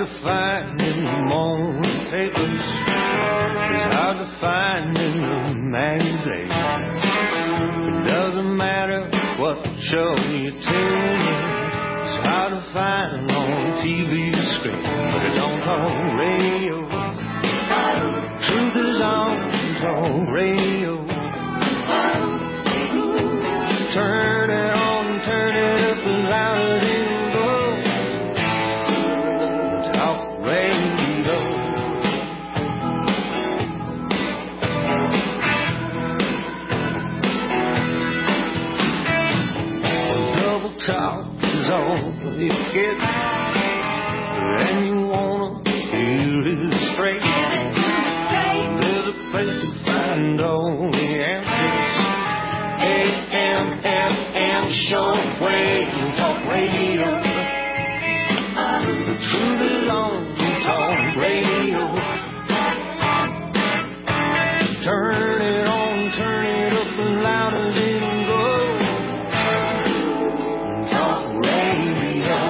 to find in the morning papers. It's hard to find in the magazines. It doesn't matter what show you tune in. It's hard to find on TV screen, but it's on talk radio. Truth is on talk radio. Turn it on, turn it up as loud as it goes. Talk radio. Double talk is all you get, and you wanna hear it straight. There's a place to find all the answers. AM shortwave talk radio. The truth is on talk radio. Turn it on, turn it up as loud as it goes. Talk radio.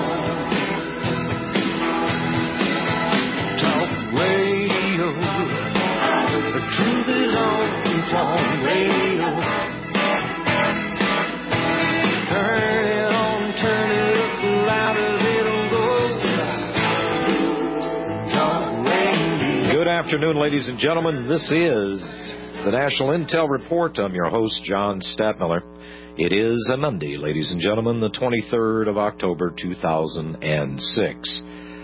Talk radio. The truth is on talk radio. Good afternoon, ladies and gentlemen. This is the National Intel Report. I'm your host, John Stadtmiller. It is a Monday, ladies and gentlemen, the 23rd of October, 2006.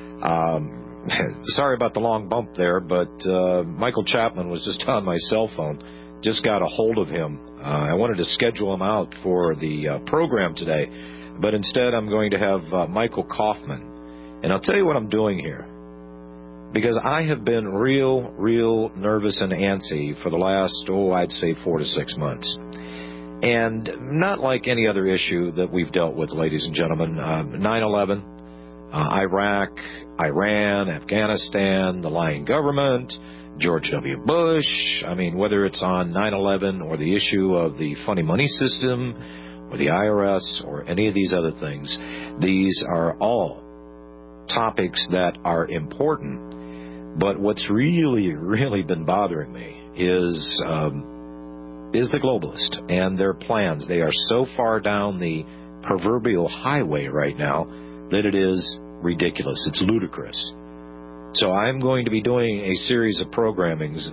Sorry about the long bump there, but Michael Chapman was just on my cell phone. Just got a hold of him. I wanted to schedule him out for the program today, but instead I'm going to have Michael Kaufman. And I'll tell you what I'm doing here, because I have been real nervous and antsy for the last, I'd say 4 to 6 months. And not like any other issue that we've dealt with, ladies and gentlemen. 9/11, Iraq, Iran, Afghanistan, the lying government, George W. Bush. I mean, whether it's on 9/11 or the issue of the funny money system or the IRS or any of these other things, these are all topics that are important. But what's really been bothering me is the globalist and their plans. They are so far down the proverbial highway right now that it is ridiculous. It's ludicrous. So I'm going to be doing a series of programs,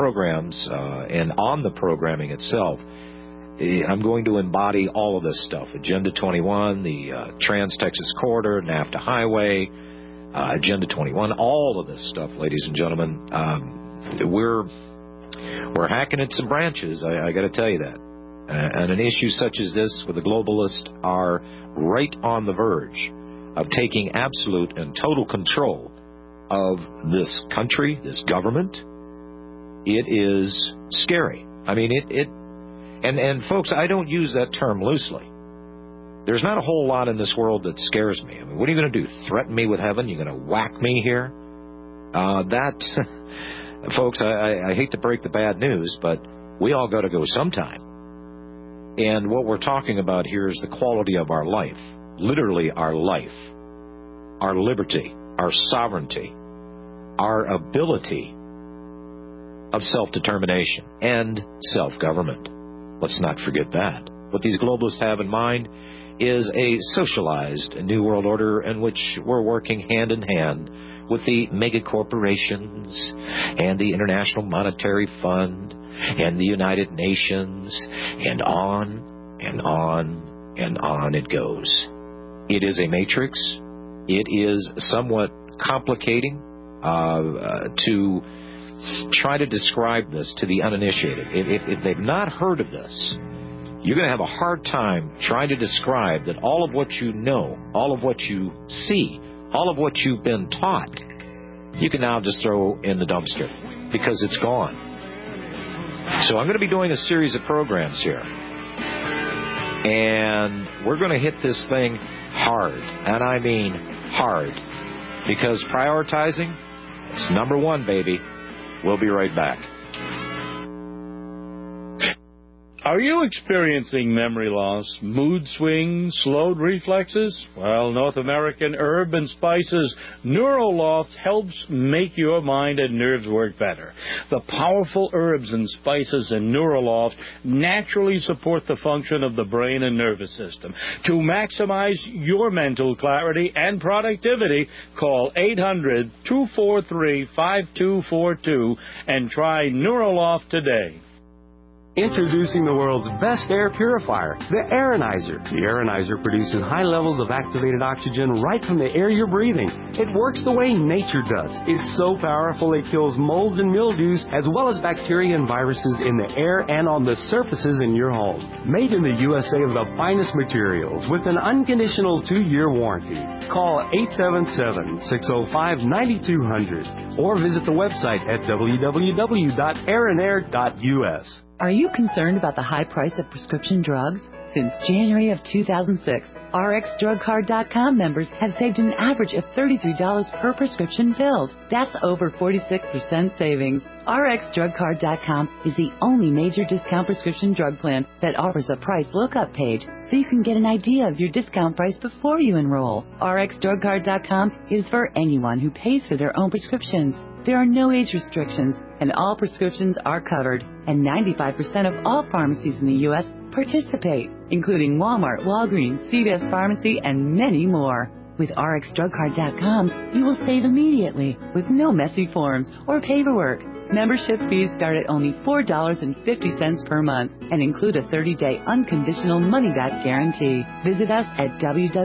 and on the programming itself, I'm going to embody all of this stuff. Agenda 21, the Trans-Texas Corridor, NAFTA Highway, Agenda 21, all of this stuff, ladies and gentlemen. We're hacking at some branches, I got to tell you that. And an issue such as this with the globalists are right on the verge of taking absolute and total control of this country, this government. It is scary. I mean, and folks, I don't use that term loosely. There's not a whole lot in this world that scares me. I mean, what are you going to do? Threaten me with heaven? You're going to whack me here? Folks, I hate to break the bad news, but we all got to go sometime. And what we're talking about here is the quality of our life. Literally our life. Our liberty. Our sovereignty. Our ability of self-determination and self-government. Let's not forget that. What these globalists have in mind is a socialized New World Order in which we're working hand in hand with the mega corporations and the International Monetary Fund and the United Nations, and on and on and on it goes. It is a matrix. It is somewhat complicating to try to describe this to the uninitiated. If they've not heard of this, you're going to have a hard time trying to describe that all of what you know, all of what you see, all of what you've been taught, you can now just throw in the dumpster because it's gone. So I'm going to be doing a series of programs here. And we're going to hit this thing hard. And I mean hard. Because prioritizing, it's number one, baby. We'll be right back. Are you experiencing memory loss, mood swings, slowed reflexes? Well, North American Herb and Spices Neuroloft helps make your mind and nerves work better. The powerful herbs and spices in Neuroloft naturally support the function of the brain and nervous system. To maximize your mental clarity and productivity, call 800-243-5242 and try Neuroloft today. Introducing the world's best air purifier, the Aeronizer. The Aeronizer produces high levels of activated oxygen right from the air you're breathing. It works the way nature does. It's so powerful it kills molds and mildews as well as bacteria and viruses in the air and on the surfaces in your home. Made in the USA of the finest materials with an unconditional 2-year warranty. Call 877-605-9200 or visit the website at www.aeronair.us. Are you concerned about the high price of prescription drugs? Since January of 2006, RxDrugCard.com members have saved an average of $33 per prescription filled. That's over 46% savings. RxDrugCard.com is the only major discount prescription drug plan that offers a price lookup page so you can get an idea of your discount price before you enroll. RxDrugCard.com is for anyone who pays for their own prescriptions. There are no age restrictions, and all prescriptions are covered, and 95% of all pharmacies in the U.S. participate, including Walmart, Walgreens, CVS Pharmacy, and many more. With RxDrugCard.com, you will save immediately with no messy forms or paperwork. Membership fees start at only $4.50 per month and include a 30-day unconditional money-back guarantee. Visit us at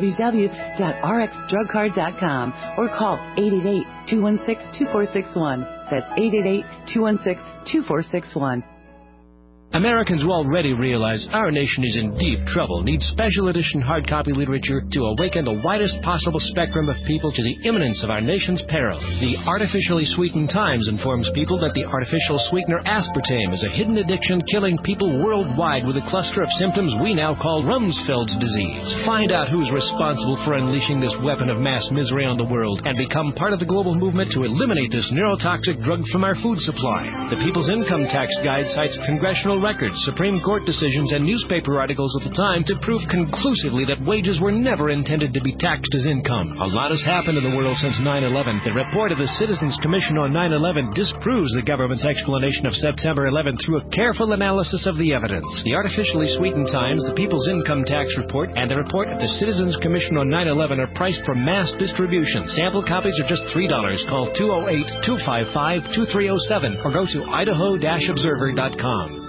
www.rxdrugcard.com or call 888-216-2461. That's 888-216-2461. Americans will already realize our nation is in deep trouble, needs special edition hard copy literature to awaken the widest possible spectrum of people to the imminence of our nation's peril. The Artificially Sweetened Times informs people that the artificial sweetener aspartame is a hidden addiction killing people worldwide with a cluster of symptoms we now call Rumsfeld's disease. Find out who's responsible for unleashing this weapon of mass misery on the world and become part of the global movement to eliminate this neurotoxic drug from our food supply. The People's Income Tax Guide cites congressional records, Supreme Court decisions, and newspaper articles of the time to prove conclusively that wages were never intended to be taxed as income. A lot has happened in the world since 9/11. The report of the Citizens Commission on 9/11 disproves the government's explanation of September 11 through a careful analysis of the evidence. The Artificially Sweetened Times, the People's Income Tax Report, and the report of the Citizens Commission on 9/11 are priced for mass distribution. Sample copies are just $3. Call 208-255-2307 or go to idaho-observer.com.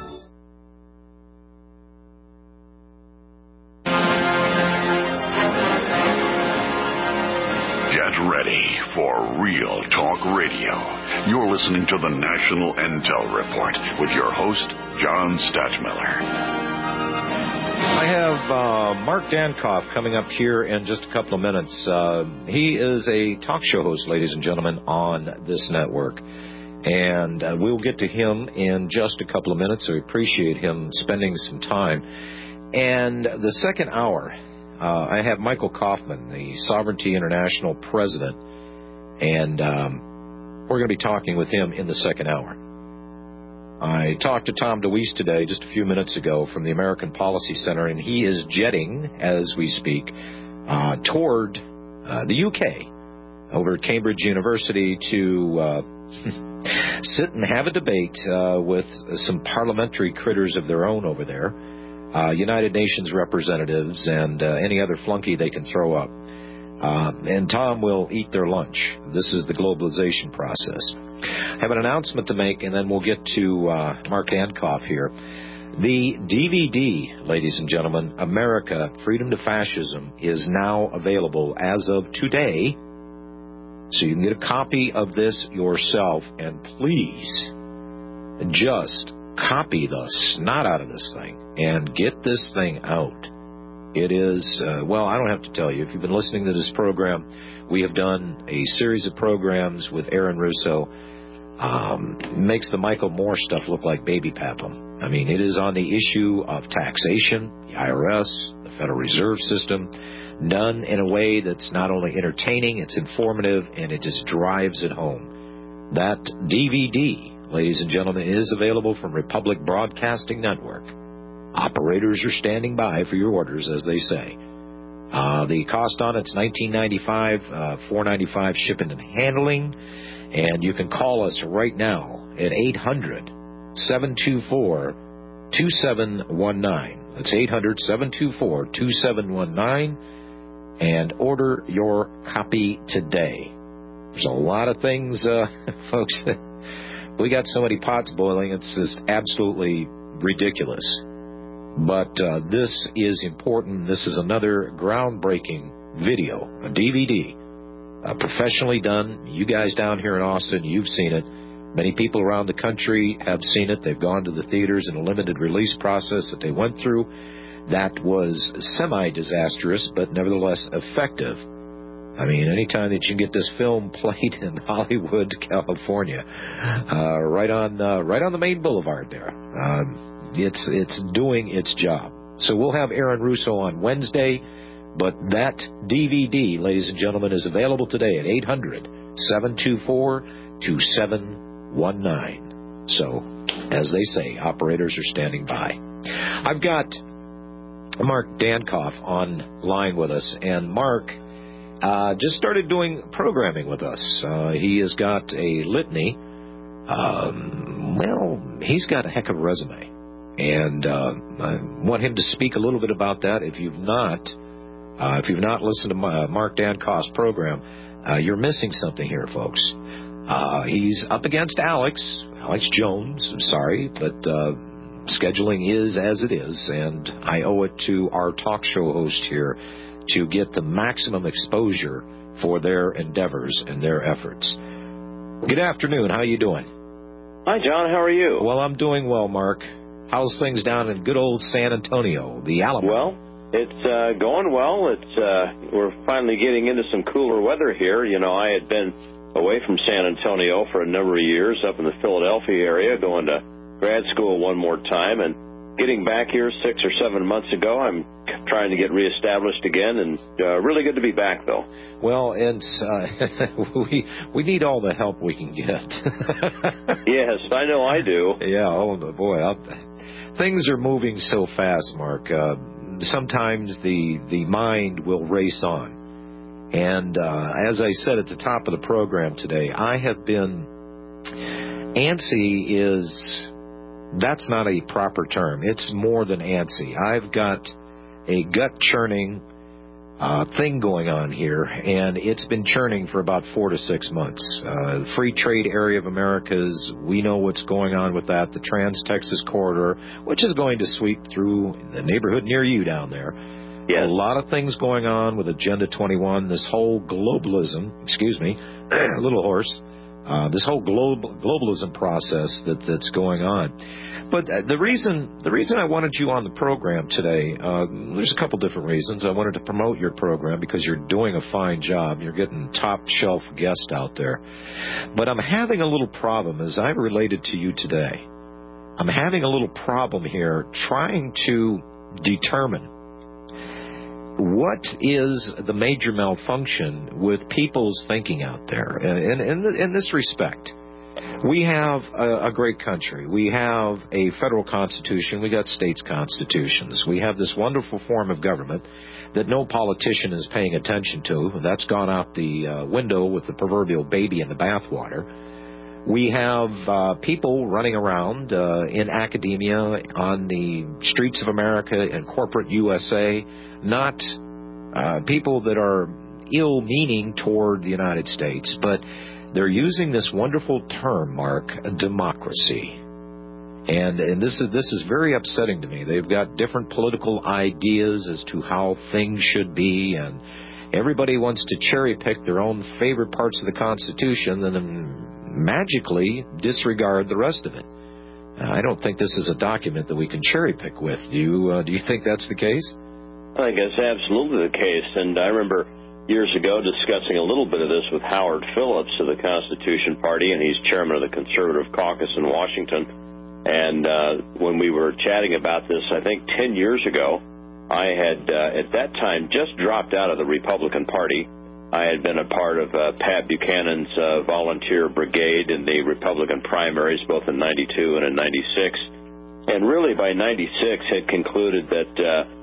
Ready for Real Talk Radio. You're listening to the National Intel Report with your host, John Stadtmiller. I have Mark Dankoff coming up here in just a couple of minutes. He is a talk show host, ladies and gentlemen, on this network. And we'll get to him in just a couple of minutes. I appreciate him spending some time. And the second hour, I have Michael Kaufman, the Sovereignty International president, and we're going to be talking with him in the second hour. I talked to Tom DeWeese today, just a few minutes ago, from the American Policy Center, and he is jetting, as we speak, toward the UK, over at Cambridge University, to sit and have a debate with some parliamentary critters of their own over there. United Nations representatives and any other flunky they can throw up. And Tom will eat their lunch. This is the globalization process. I have an announcement to make, and then we'll get to Mark Dankoff here. The DVD, ladies and gentlemen, America, Freedom to Fascism, is now available as of today. So you can get a copy of this yourself, and please just copy the snot out of this thing and get this thing out. It is, well, I don't have to tell you. If you've been listening to this program, we have done a series of programs with Aaron Russo. Makes the Michael Moore stuff look like baby paplum. I mean, it is on the issue of taxation, the IRS, the Federal Reserve System, done in a way that's not only entertaining, it's informative, and it just drives it home. That DVD, ladies and gentlemen, is available from Republic Broadcasting Network. Operators are standing by for your orders, as they say. The cost on it's $19.95, $4.95 shipping and handling. And you can call us right now at 800-724-2719. That's 800-724-2719. And order your copy today. There's a lot of things, folks. We got so many pots boiling, it's just absolutely ridiculous. But this is important. This is another groundbreaking video, a DVD, professionally done. You guys down here in Austin, you've seen it. Many people around the country have seen it. They've gone to the theaters in a limited release process that they went through. That was semi-disastrous, but nevertheless effective. I mean, anytime that you can get this film played in Hollywood, California, right on the main boulevard there, it's doing its job. So we'll have Aaron Russo on Wednesday, but that DVD, ladies and gentlemen, is available today at 800-724-2719. So, as they say, operators are standing by. I've got Mark Dankoff online with us, and Mark just started doing programming with us. He has got a litany. He's got a heck of a resume, and I want him to speak a little bit about that. If you've not listened to Mark Dankoff's program, you're missing something here, folks. He's up against Alex Jones. I'm sorry, but scheduling is as it is, and I owe it to our talk show host here to get the maximum exposure for their endeavors and their efforts. Good afternoon. How are you doing? Hi, John. How are you? Well, I'm doing well, Mark. How's things down in good old San Antonio, the Alamo? Well, it's going well. We're finally getting into some cooler weather here. You know, I had been away from San Antonio for a number of years up in the Philadelphia area, going to grad school one more time, and getting back here 6 or 7 months ago. I'm trying to get reestablished again, and really good to be back, though. Well, and we need all the help we can get. Yes, I know I do. Yeah, oh boy, things are moving so fast, Mark. Sometimes the mind will race on. And as I said at the top of the program today, I have been antsy that's not a proper term. It's more than antsy. I've got a gut-churning thing going on here, and it's been churning for about 4 to 6 months. The free trade area of Americas, we know what's going on with that. The Trans-Texas Corridor, which is going to sweep through the neighborhood near you down there. Yes. A lot of things going on with Agenda 21, this whole globalism, a little hoarse, this whole globalism process that's going on. But the reason I wanted you on the program today, there's a couple different reasons. I wanted to promote your program because you're doing a fine job. You're getting top-shelf guests out there. But I'm having a little problem, as I've related to you today. I'm having a little problem here trying to determine what is the major malfunction with people's thinking out there. In this respect, we have a great country. We have a federal constitution. We got states' constitutions. We have this wonderful form of government that no politician is paying attention to. That's gone out the window with the proverbial baby in the bathwater. We have people running around in academia, on the streets of America and corporate USA, not people that are ill-meaning toward the United States, but they're using this wonderful term, Mark, democracy. And this is very upsetting to me. They've got different political ideas as to how things should be, and everybody wants to cherry-pick their own favorite parts of the Constitution and then magically disregard the rest of it. I don't think this is a document that we can cherry-pick with. Do you think that's the case? I think that's absolutely the case. And I remember years ago discussing a little bit of this with Howard Phillips of the Constitution Party, and he's chairman of the Conservative Caucus in Washington. And when we were chatting about this, I think 10 years ago, I had at that time just dropped out of the Republican Party. I had been a part of Pat Buchanan's volunteer brigade in the Republican primaries, both in 92 and in 96. and really by 96 had concluded that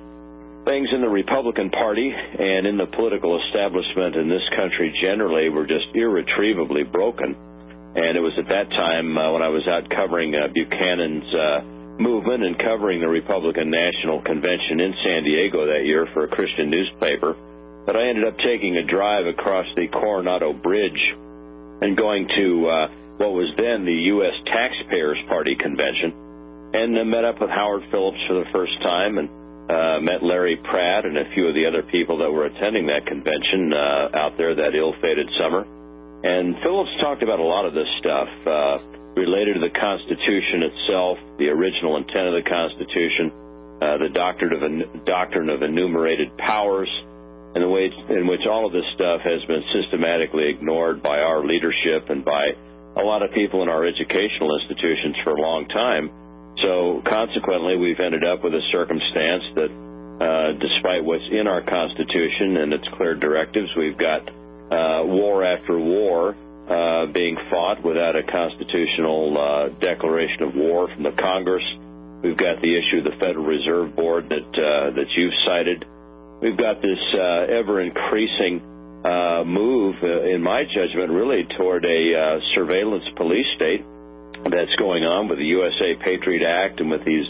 things in the Republican Party and in the political establishment in this country generally were just irretrievably broken. And it was at that time when I was out covering Buchanan's movement and covering the Republican National Convention in San Diego that year for a Christian newspaper that I ended up taking a drive across the Coronado Bridge and going to what was then the U.S. Taxpayers Party Convention, and met up with Howard Phillips for the first time, and met Larry Pratt and a few of the other people that were attending that convention out there that ill-fated summer. And Phillips talked about a lot of this stuff related to the Constitution itself, the original intent of the Constitution, the doctrine of enumerated powers, and the way in which all of this stuff has been systematically ignored by our leadership and by a lot of people in our educational institutions for a long time. So consequently, we've ended up with a circumstance that despite what's in our Constitution and its clear directives, we've got war after war being fought without a constitutional declaration of war from the Congress. We've got the issue of the Federal Reserve Board that you've cited. We've got this ever-increasing move, in my judgment, really toward a surveillance police state that's going on with the USA Patriot Act and with these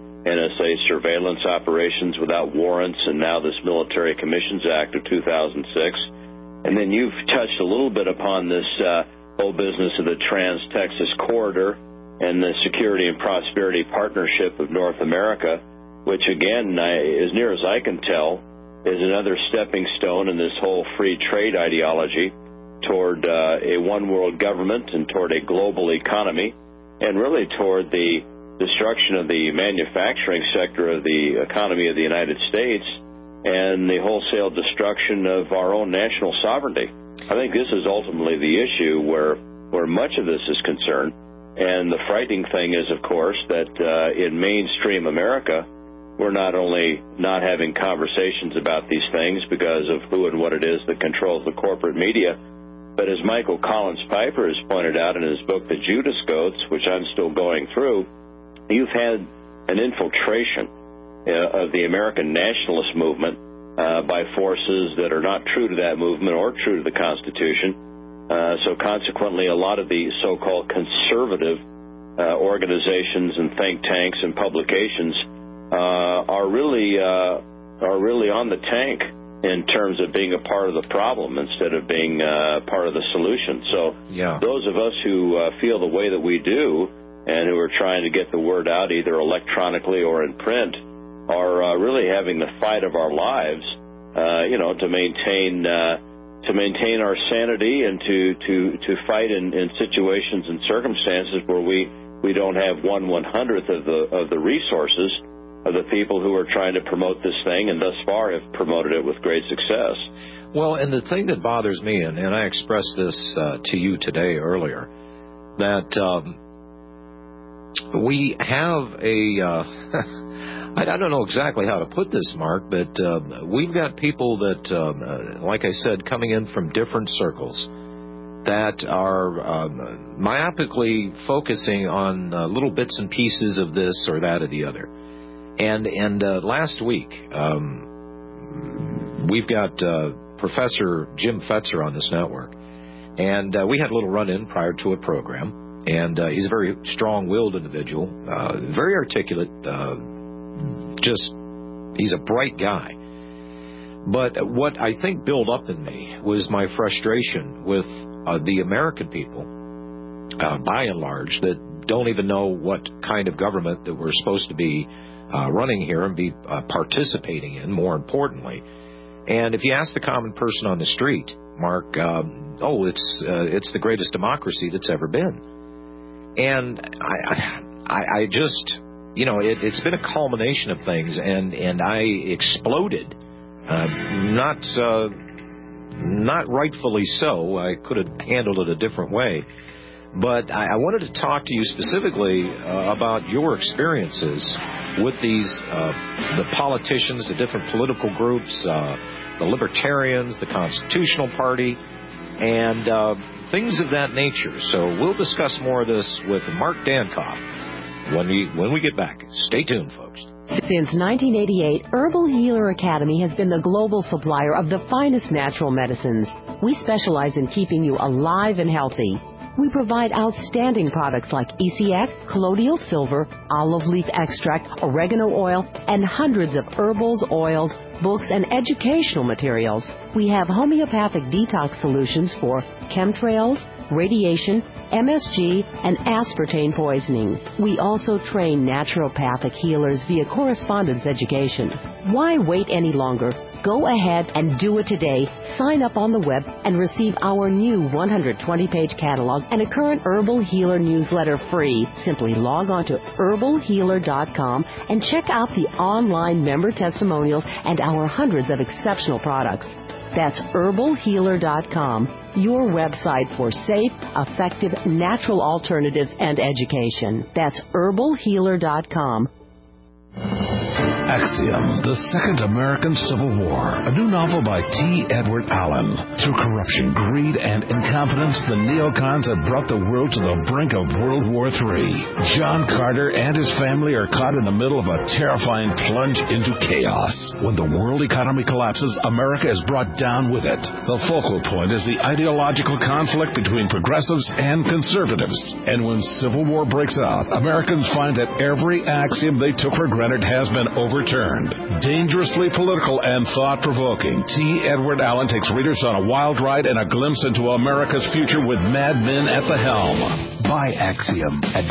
NSA surveillance operations without warrants, and now this Military Commissions Act of 2006. And then you've touched a little bit upon this whole business of the Trans-Texas Corridor and the Security and Prosperity Partnership of North America, which, again, as near as I can tell, is another stepping stone in this whole free trade ideology toward a one-world government and toward a global economy, and really toward the destruction of the manufacturing sector of the economy of the United States and the wholesale destruction of our own national sovereignty. I think this is ultimately the issue where much of this is concerned. And the frightening thing is, of course, that in mainstream America, we're not only not having conversations about these things because of who and what it is that controls the corporate media, but as Michael Collins Piper has pointed out in his book, The Judas Goats, which I'm still going through, you've had an infiltration of the American nationalist movement by forces that are not true to that movement or true to the Constitution. So consequently, a lot of the so-called conservative organizations and think tanks and publications are really on the tank in terms of being a part of the problem instead of being part of the solution. So those of us who feel the way that we do and who are trying to get the word out either electronically or in print are really having the fight of our lives, to maintain our sanity and to fight in situations and circumstances where we don't have 1/100th of the resources of the people who are trying to promote this thing and thus far have promoted it with great success. Well, and the thing that bothers me, and I expressed this to you today earlier, that we have I don't know exactly how to put this, Mark, but we've got people that, like I said, coming in from different circles that are myopically focusing on little bits and pieces of this or that or the other. And last week, we've got Professor Jim Fetzer on this network, and we had a little run-in prior to a program, and he's a very strong-willed individual, very articulate, he's a bright guy. But what I think built up in me was my frustration with the American people, by and large, that don't even know what kind of government that we're supposed to be running here and be participating in, more importantly. And if you ask the common person on the street, Mark, it's the greatest democracy that's ever been. And I just, it's been a culmination of things, and I exploded, not rightfully so. I could have handled it a different way. But I wanted to talk to you specifically about your experiences with the politicians, the different political groups, the libertarians, the Constitutional Party, and things of that nature. So we'll discuss more of this with Mark Dankoff, when we get back. Stay tuned, folks. Since 1988, Herbal Healer Academy has been the global supplier of the finest natural medicines. We specialize in keeping you alive and healthy. We provide outstanding products like ECX, colloidal silver, olive leaf extract, oregano oil, and hundreds of herbals, oils, books, and educational materials. We have homeopathic detox solutions for chemtrails, radiation, MSG, and aspartame poisoning. We also train naturopathic healers via correspondence education. Why wait any longer? Go ahead and do it today. Sign up on the web and receive our new 120-page catalog and a current Herbal Healer newsletter free. Simply log on to herbalhealer.com and check out the online member testimonials and our hundreds of exceptional products. That's herbalhealer.com, your website for safe, effective, natural alternatives and education. That's herbalhealer.com. Axiom, The Second American Civil War, a new novel by T. Edward Allen. Through corruption, greed, and incompetence, the neocons have brought the world to the brink of World War III. John Carter and his family are caught in the middle of a terrifying plunge into chaos. When the world economy collapses, America is brought down with it. The focal point is the ideological conflict between progressives and conservatives. And when civil war breaks out, Americans find that every axiom they took for granted has been overturned. Dangerously political and thought-provoking, T. Edward Allen takes readers on a wild ride and a glimpse into America's future with Mad Men at the helm. Buy Axiom at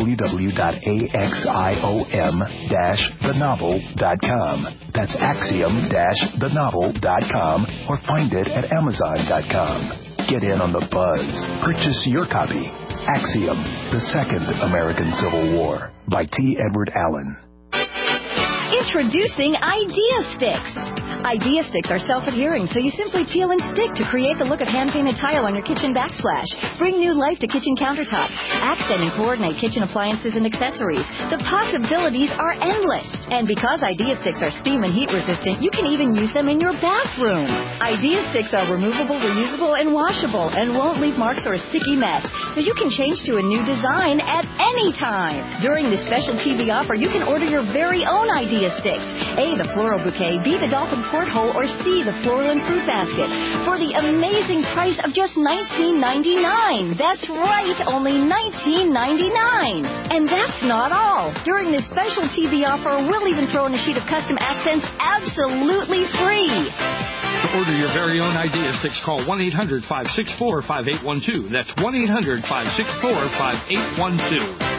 www.axiom-thenovel.com. That's axiom-thenovel.com or find it at amazon.com. Get in on the buzz. Purchase your copy. Axiom, The Second American Civil War by T. Edward Allen. Introducing Idea Sticks. Idea Sticks are self-adhering, so you simply peel and stick to create the look of hand-painted tile on your kitchen backsplash. Bring new life to kitchen countertops. Accent and coordinate kitchen appliances and accessories. The possibilities are endless. And because Idea Sticks are steam and heat resistant, you can even use them in your bathroom. Idea Sticks are removable, reusable, and washable, and won't leave marks or a sticky mess, so you can change to a new design at any time. During this special TV offer, you can order your very own Idea Sticks. A, the floral bouquet, B, the dolphin porthole, or C, the floral and fruit basket for the amazing price of just $19.99. That's right, only $19.99. And that's not all. During this special TV offer, we'll even throw in a sheet of custom accents absolutely free. To order your very own Idea Sticks, call 1-800-564-5812. That's 1-800-564-5812.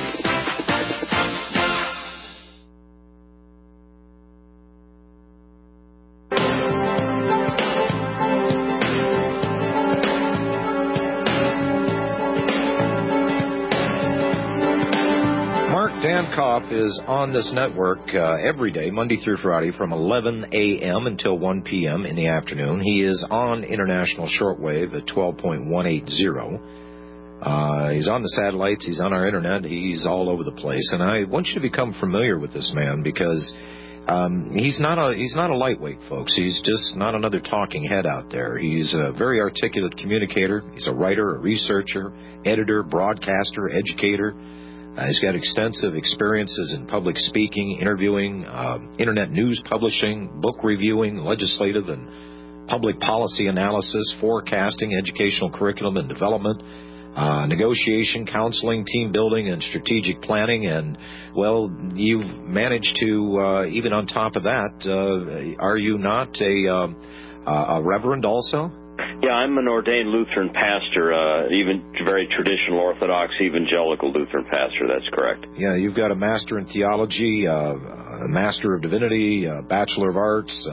Dan Kopp is on this network every day, Monday through Friday, from 11 a.m. until 1 p.m. in the afternoon. He is on international shortwave at 12.180. He's on the satellites. He's on our internet. He's all over the place. And I want you to become familiar with this man because he's not a lightweight, folks. He's just not another talking head out there. He's a very articulate communicator. He's a writer, a researcher, editor, broadcaster, educator. He's got extensive experiences in public speaking, interviewing, internet news publishing, book reviewing, legislative and public policy analysis, forecasting, educational curriculum and development, negotiation, counseling, team building, and strategic planning. And, well, you've managed to, even on top of that, are you not a reverend also? Yeah, I'm an ordained Lutheran pastor, even very traditional Orthodox evangelical Lutheran pastor. That's correct. Yeah, you've got a master in theology, a master of divinity, a bachelor of arts.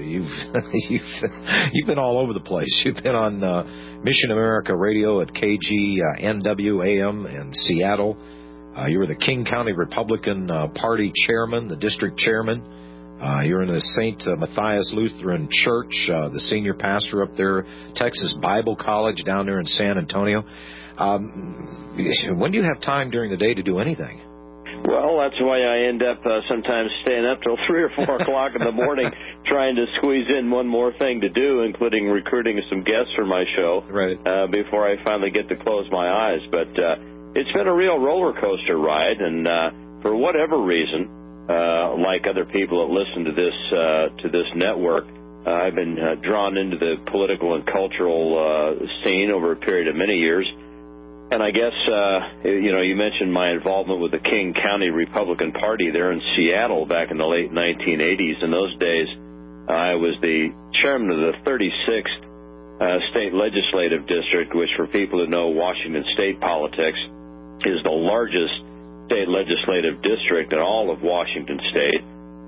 You've been all over the place. You've been on Mission America Radio at KGNW AM in Seattle. You were the King County Republican Party chairman, the district chairman. You're in the St. Matthias Lutheran Church, the senior pastor up there, Texas Bible College down there in San Antonio. When do you have time during the day to do anything? Well, that's why I end up sometimes staying up till 3 or 4 o'clock in the morning trying to squeeze in one more thing to do, including recruiting some guests for my show before I finally get to close my eyes. But it's been a real roller coaster ride, and for whatever reason, like other people that listen to this network, I've been drawn into the political and cultural scene over a period of many years. And I guess, you mentioned my involvement with the King County Republican Party there in Seattle back in the late 1980s. In those days, I was the chairman of the 36th State Legislative District, which for people who know Washington State politics is the largest state legislative district in all of Washington State.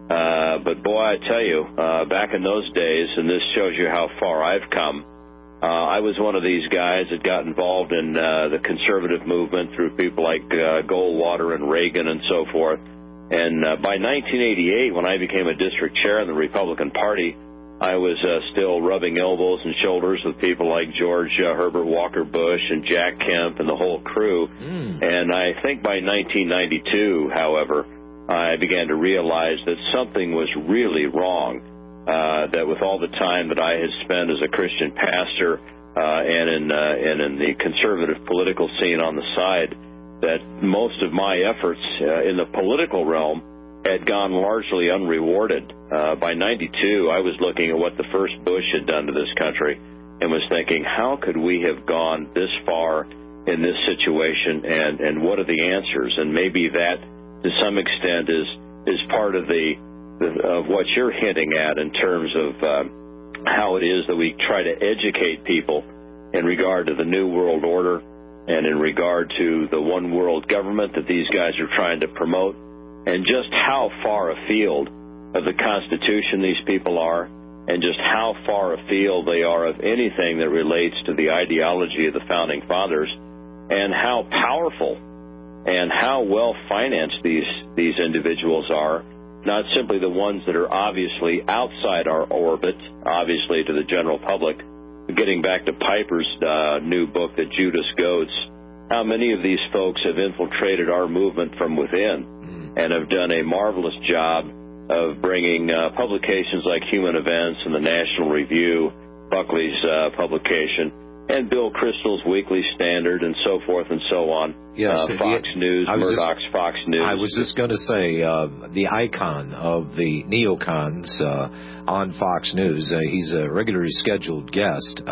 But boy, I tell you, back in those days, and this shows you how far I've come, I was one of these guys that got involved in the conservative movement through people like Goldwater and Reagan and so forth. And by 1988, when I became a district chair in the Republican Party, I was still rubbing elbows and shoulders with people like George Herbert Walker Bush and Jack Kemp and the whole crew. And I think by 1992, however, I began to realize that something was really wrong, that with all the time that I had spent as a Christian pastor and in the conservative political scene on the side, that most of my efforts in the political realm had gone largely unrewarded. By 92, I was looking at what the first Bush had done to this country and was thinking, how could we have gone this far in this situation, and what are the answers? And maybe that, to some extent, is part of of what you're hinting at in terms of how it is that we try to educate people in regard to the New World Order and in regard to the one world government that these guys are trying to promote, and just how far afield of the Constitution these people are, and just how far afield they are of anything that relates to the ideology of the Founding Fathers, and how powerful and how well financed these individuals are, not simply the ones that are obviously outside our orbit, obviously to the general public. Getting back to Piper's new book, The Judas Goats, how many of these folks have infiltrated our movement from within and have done a marvelous job of bringing publications like Human Events and the National Review, Buckley's publication, and Bill Kristol's Weekly Standard, and so forth and so on. Yes, Fox News, Murdoch's Fox News. I was just going to say the icon of the neocons on Fox News. He's a regularly scheduled guest.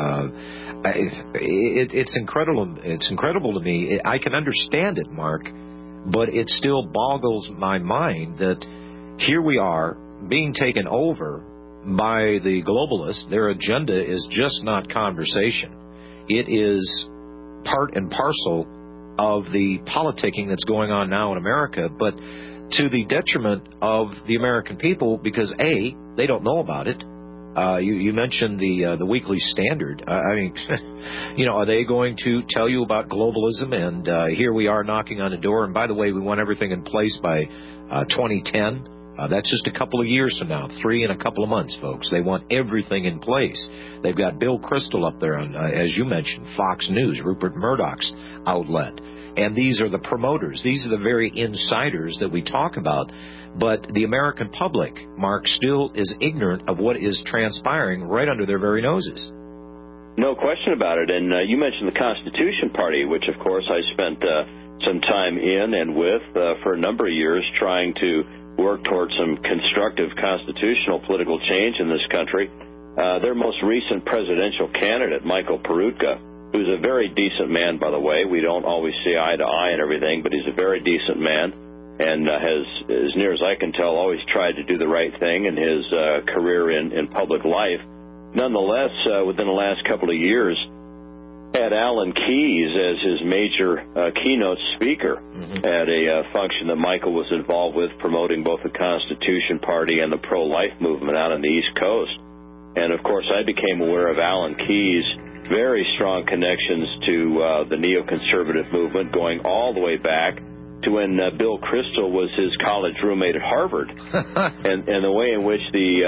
It's incredible. It's incredible to me. I can understand it, Mark, but it still boggles my mind that here we are being taken over by the globalists. Their agenda is just not conversation. It is part and parcel of the politicking that's going on now in America, but to the detriment of the American people because, A, they don't know about it. You mentioned the Weekly Standard. I mean, are they going to tell you about globalism? And here we are knocking on the door. And by the way, we want everything in place by 2010. That's just a couple of years from now, 3 and a couple of months, folks. They want everything in place. They've got Bill Kristol up there on, as you mentioned, Fox News, Rupert Murdoch's outlet. And these are the promoters. These are the very insiders that we talk about. But the American public, Mark, still is ignorant of what is transpiring right under their very noses. No question about it. And you mentioned the Constitution Party, which, of course, I spent some time in and with for a number of years trying to work towards some constructive constitutional political change in this country. Their most recent presidential candidate, Michael Peroutka, who's a very decent man, by the way. We don't always see eye to eye and everything, but he's a very decent man and has, as near as I can tell, always tried to do the right thing in his career in public life. Nonetheless, within the last couple of years, had Alan Keyes as his major keynote speaker at a function that Michael was involved with, promoting both the Constitution Party and the pro-life movement out on the East Coast. And, of course, I became aware of Alan Keyes' very strong connections to the neoconservative movement, going all the way back to when Bill Kristol was his college roommate at Harvard, and the way in which the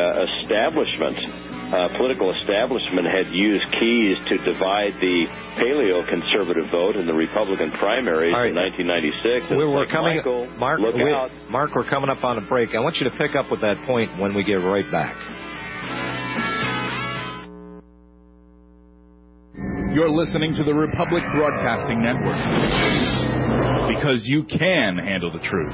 political establishment had used Keyes to divide the paleo-conservative vote in the Republican primaries in 1996. Mark, we're coming up on a break. I want you to pick up with that point when we get right back. You're listening to the Republic Broadcasting Network. Because you can handle the truth.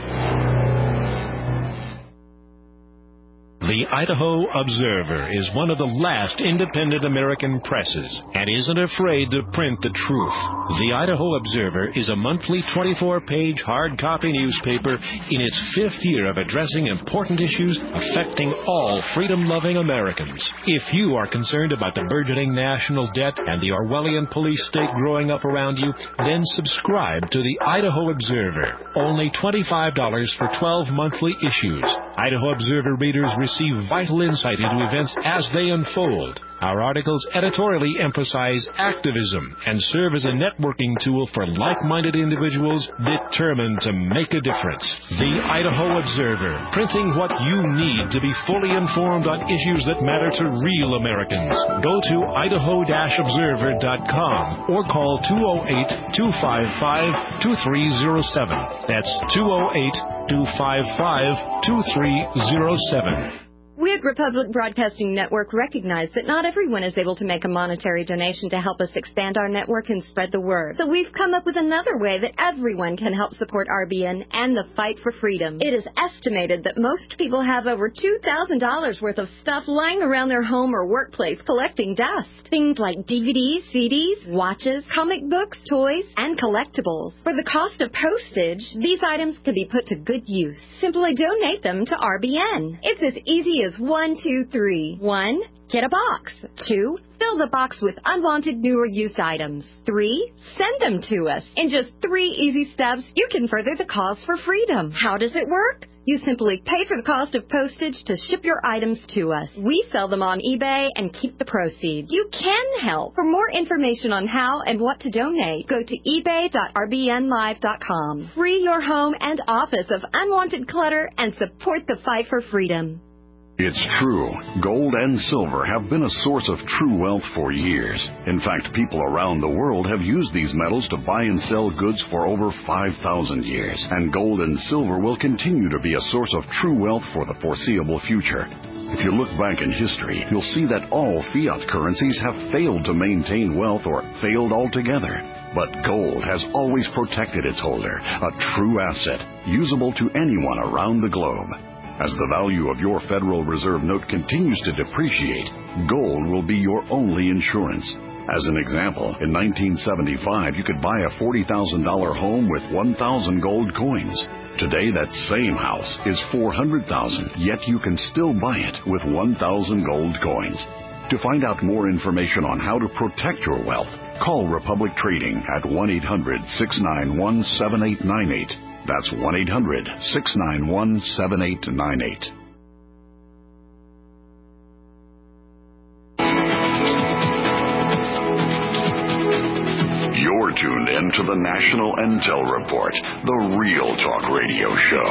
The Idaho Observer is one of the last independent American presses and isn't afraid to print the truth. The Idaho Observer is a monthly 24-page hard copy newspaper in its 5th year of addressing important issues affecting all freedom-loving Americans. If you are concerned about the burgeoning national debt and the Orwellian police state growing up around you, then subscribe to the Idaho Observer. Only $25 for 12 monthly issues. Idaho Observer readers receive vital insight into events as they unfold. Our articles editorially emphasize activism and serve as a networking tool for like-minded individuals determined to make a difference. The Idaho Observer, printing what you need to be fully informed on issues that matter to real Americans. Go to idaho-observer.com or call 208-255-2307. That's 208-255-2307. We at Republic Broadcasting Network recognize that not everyone is able to make a monetary donation to help us expand our network and spread the word. So we've come up with another way that everyone can help support RBN and the fight for freedom. It is estimated that most people have over $2,000 worth of stuff lying around their home or workplace collecting dust. Things like DVDs, CDs, watches, comic books, toys, and collectibles. For the cost of postage, these items can be put to good use. Simply donate them to RBN. It's as easy as 1, 2, 3. 1. Get a box. 2. Fill the box with unwanted new or used items. 3. Send them to us. In just 3 easy steps, you can further the cause for freedom. How does it work? You simply pay for the cost of postage to ship your items to us. We sell them on eBay and keep the proceeds. You can help. For more information on how and what to donate, go to ebay.rbnlive.com. Free your home and office of unwanted clutter and support the fight for freedom. It's true. Gold and silver have been a source of true wealth for years. In fact, people around the world have used these metals to buy and sell goods for over 5,000 years. And gold and silver will continue to be a source of true wealth for the foreseeable future. If you look back in history, you'll see that all fiat currencies have failed to maintain wealth or failed altogether. But gold has always protected its holder, a true asset, usable to anyone around the globe. As the value of your Federal Reserve note continues to depreciate, gold will be your only insurance. As an example, in 1975, you could buy a $40,000 home with 1,000 gold coins. Today, that same house is $400,000, yet you can still buy it with 1,000 gold coins. To find out more information on how to protect your wealth, call Republic Trading at 1-800-691-7898. That's 1-800-691-7898. You're tuned in to the National Intel Report, the Real Talk Radio Show.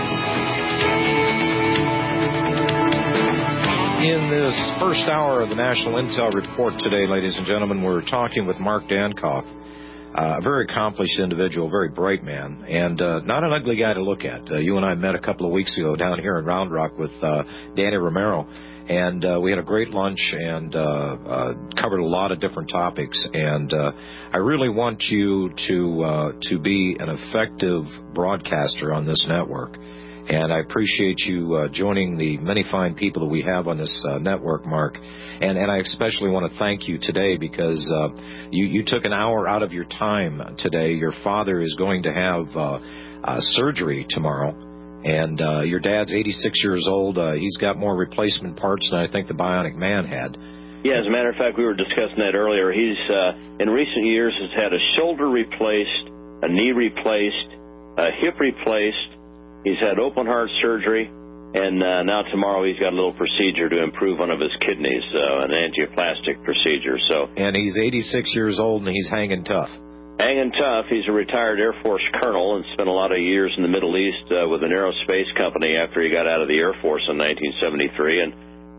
In this first hour of the National Intel Report today, ladies and gentlemen, we're talking with Mark Dankoff. A very accomplished individual, very bright man, and not an ugly guy to look at. You and I met a couple of weeks ago down here in Round Rock with Danny Romero, and we had a great lunch and covered a lot of different topics. And I really want you to be an effective broadcaster on this network. And I appreciate you joining the many fine people that we have on this network, Mark. And I especially want to thank you today because you took an hour out of your time today. Your father is going to have surgery tomorrow. And your dad's 86 years old. He's got more replacement parts than I think the Bionic Man had. Yeah, as a matter of fact, we were discussing that earlier. He's, in recent years, has had a shoulder replaced, a knee replaced, a hip replaced. He's had open heart surgery, and now tomorrow he's got a little procedure to improve one of his kidneys, an angioplastic procedure. And he's 86 years old, and he's hanging tough. Hanging tough. He's a retired Air Force colonel and spent a lot of years in the Middle East with an aerospace company after he got out of the Air Force in 1973. And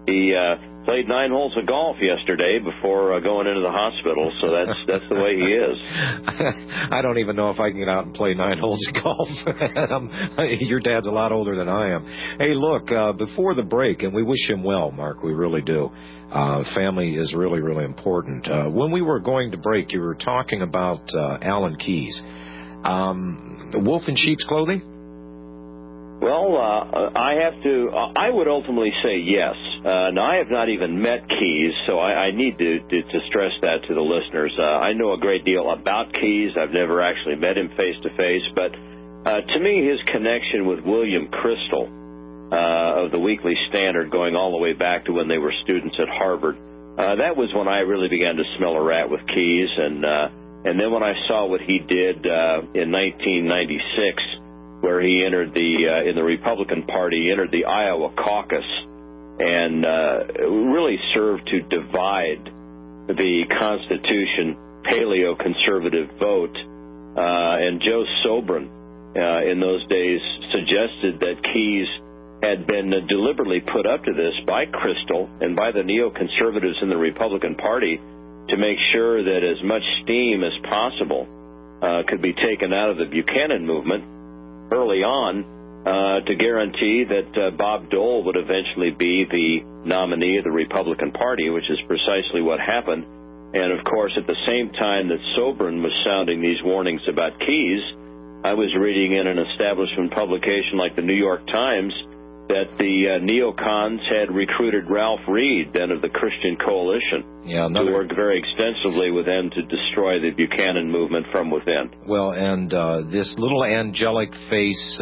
He played 9 holes of golf yesterday before going into the hospital, so that's the way he is. I don't even know if I can get out and play 9 holes of golf. Your dad's a lot older than I am. Hey, look, before the break, and we wish him well, Mark, we really do. Family is really, really important. When we were going to break, you were talking about Alan Keyes. Wolf in sheep's clothing? Well, I would ultimately say yes. Now, I have not even met Keyes, so I need to stress that to the listeners. I know a great deal about Keyes. I've never actually met him face-to-face, but to me, his connection with William Crystal of the Weekly Standard, going all the way back to when they were students at Harvard, that was when I really began to smell a rat with Keyes, and then when I saw what he did in 1996, where he entered in the Republican Party, entered the Iowa caucus, and really served to divide the Constitution paleo-conservative vote. And Joe Sobran, in those days, suggested that Keyes had been deliberately put up to this by Crystal and by the neoconservatives in the Republican Party to make sure that as much steam as possible could be taken out of the Buchanan movement early on, to guarantee that Bob Dole would eventually be the nominee of the Republican Party, which is precisely what happened. And, of course, at the same time that Sobran was sounding these warnings about Keyes, I was reading in an establishment publication like the New York Times that the neocons had recruited Ralph Reed, then of the Christian Coalition, to work very extensively with them to destroy the Buchanan movement from within. Well, and this little angelic face,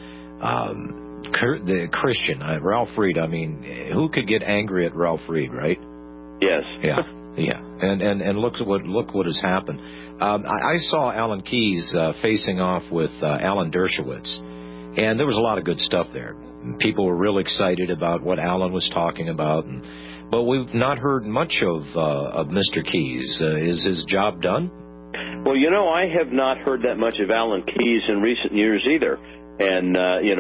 the Christian, Ralph Reed, I mean, who could get angry at Ralph Reed, right? Yes. Yeah. Yeah, and look what has happened. I saw Alan Keyes facing off with Alan Dershowitz, and there was a lot of good stuff there. People were real excited about what Alan was talking about, but we've not heard much of Mr. Keyes. Is his job done? Well, I have not heard that much of Alan Keyes in recent years either, and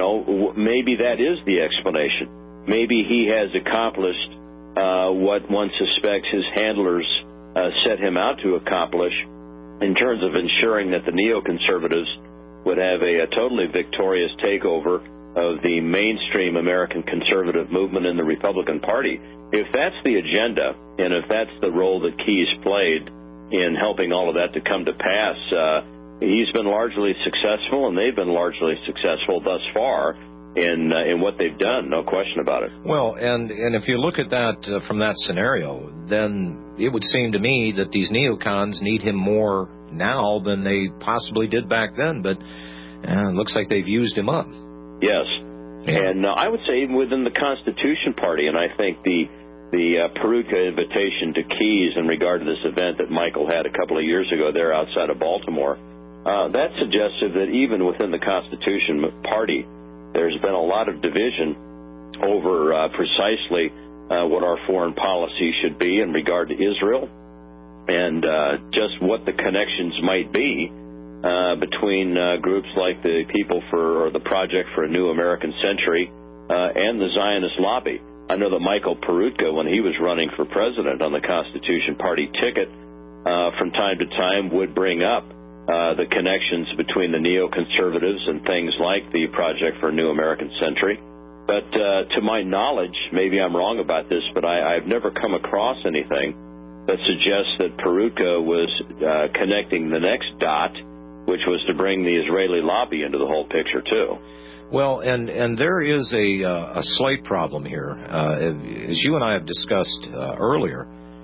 maybe that is the explanation. Maybe he has accomplished what one suspects his handlers set him out to accomplish in terms of ensuring that the neoconservatives would have a totally victorious takeover of the mainstream American conservative movement in the Republican Party. If that's the agenda, and if that's the role that Keyes played in helping all of that to come to pass, he's been largely successful, and they've been largely successful thus far in what they've done, no question about it. Well, and if you look at that from that scenario, then it would seem to me that these neocons need him more now than they possibly did back then, but it looks like they've used him up. Yes, and I would say even within the Constitution Party, and I think the Perutka invitation to Keyes in regard to this event that Michael had a couple of years ago there outside of Baltimore, that suggested that even within the Constitution Party, there's been a lot of division over precisely what our foreign policy should be in regard to Israel, and just what the connections might be between groups like the the Project for a New American Century and the Zionist lobby. I know that Michael Perutka, when he was running for president on the Constitution Party ticket, from time to time would bring up the connections between the neoconservatives and things like the Project for a New American Century. But to my knowledge, maybe I'm wrong about this, but I've never come across anything that suggests that Perutka was connecting the next dot, which was to bring the Israeli lobby into the whole picture, too. Well, and there is a slight problem here. As you and I have discussed earlier,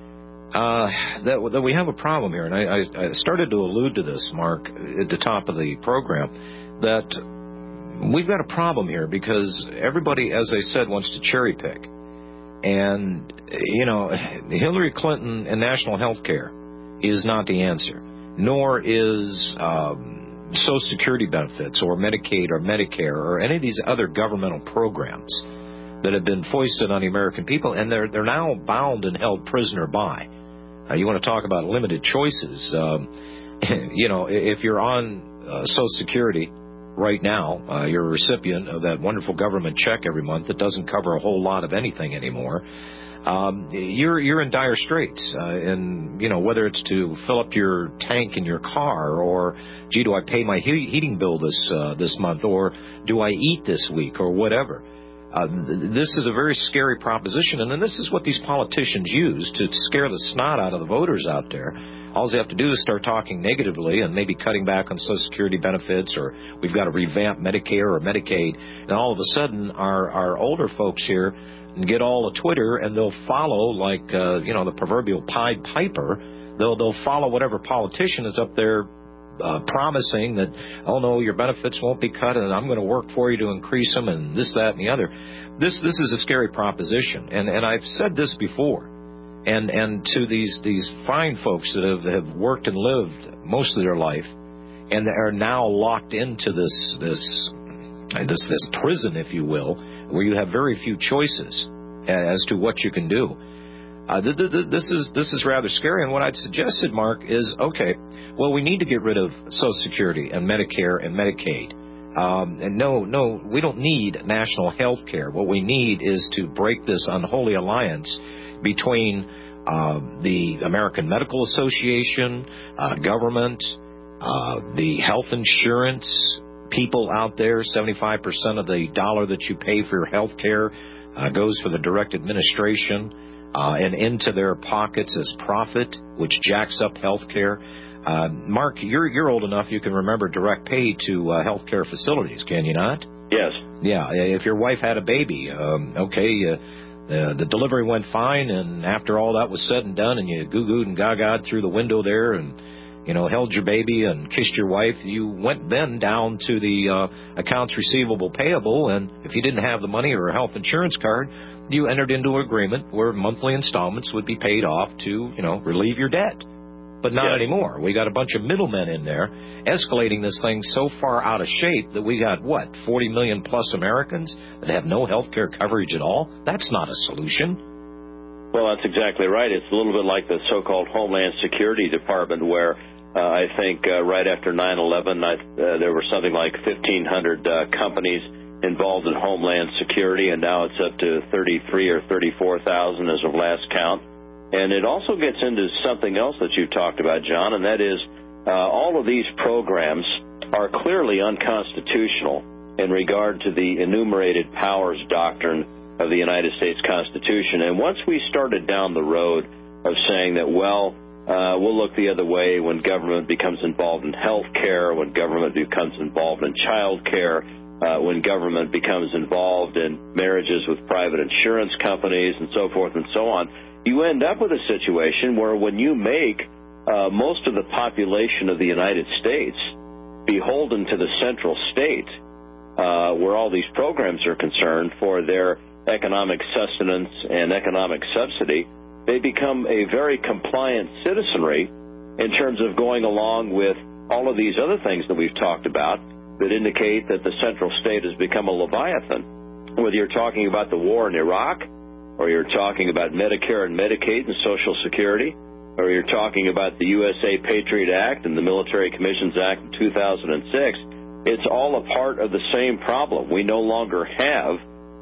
that we have a problem here. And I started to allude to this, Mark, at the top of the program, that we've got a problem here because everybody, as I said, wants to cherry pick. And, Hillary Clinton and national health care is not the answer, nor is Social Security benefits or Medicaid or Medicare or any of these other governmental programs that have been foisted on the American people, and they're now bound and held prisoner by. You want to talk about limited choices. If you're on Social Security right now, you're a recipient of that wonderful government check every month that doesn't cover a whole lot of anything anymore, you're in dire straits. And, whether it's to fill up your tank in your car, or, gee, do I pay my heating bill this month, or do I eat this week, or whatever. This is a very scary proposition, and then this is what these politicians use to scare the snot out of the voters out there. All they have to do is start talking negatively and maybe cutting back on Social Security benefits, or we've got to revamp Medicare or Medicaid, and all of a sudden our older folks here get all of Twitter, and they'll follow like the proverbial Pied Piper. They'll follow whatever politician is up there promising that, oh no, your benefits won't be cut, and I'm going to work for you to increase them, and this, that, and the other. This is a scary proposition, and I've said this before, and to these fine folks that have worked and lived most of their life, and are now locked into this prison, if you will, where you have very few choices as to what you can do. This is rather scary, and what I'd suggested, Mark, is, okay, well, we need to get rid of Social Security and Medicare and Medicaid. And no, we don't need national health care. What we need is to break this unholy alliance between the American Medical Association, government, the health insurance people out there. 75% of the dollar that you pay for your health care goes for the direct administration and into their pockets as profit, which jacks up health care. Mark, you're old enough you can remember direct pay to health care facilities, can you not? Yes. Yeah, if your wife had a baby, the delivery went fine, and after all that was said and done, and you goo-gooed and gagaed through the window there and, held your baby and kissed your wife, you went then down to the accounts receivable payable, and if you didn't have the money or a health insurance card, you entered into an agreement where monthly installments would be paid off to, relieve your debt. But not anymore. We got a bunch of middlemen in there escalating this thing so far out of shape that we got, 40 million plus Americans that have no health care coverage at all? That's not a solution. Well, that's exactly right. It's a little bit like the so-called Homeland Security Department, where I think right after 9/11, there were something like 1,500 companies involved in Homeland Security, and now it's up to 33 or 34,000 as of last count. And it also gets into something else that you talked about, John, and that is all of these programs are clearly unconstitutional in regard to the enumerated powers doctrine of the United States Constitution. And once we started down the road of saying that, we'll look the other way when government becomes involved in health care, when government becomes involved in child care, when government becomes involved in marriages with private insurance companies and so forth and so on, you end up with a situation where when you make most of the population of the United States beholden to the central state, where all these programs are concerned for their economic sustenance and economic subsidy, they become a very compliant citizenry in terms of going along with all of these other things that we've talked about that indicate that the central state has become a leviathan. Whether you're talking about the war in Iraq, or you're talking about Medicare and Medicaid and Social Security, or you're talking about the USA Patriot Act and the Military Commissions Act of 2006, it's all a part of the same problem. We no longer have